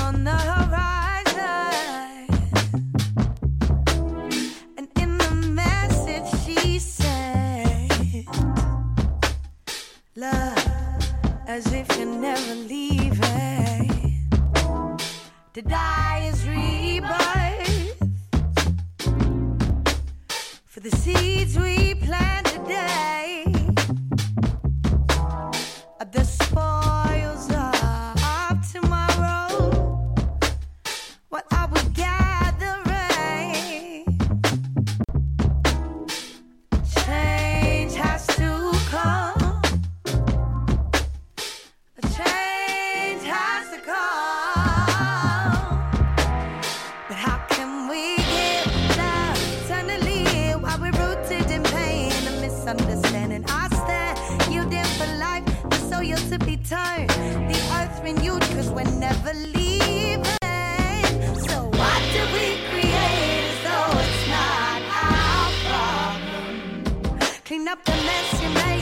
on the horizon. And in the message she said, love, as if you're never leaving. To die is rebirth. For the seeds we plant today are the spoils of tomorrow. What are we gathering? Change has to come. A change has to come. But how can we give love eternally while we're rooted in pain and misunderstanding? I stand yielding for life, the soil to be turned, the earth renewed, cause we're never leaving. So what do we create as though it's not our problem? Clean up the mess you made.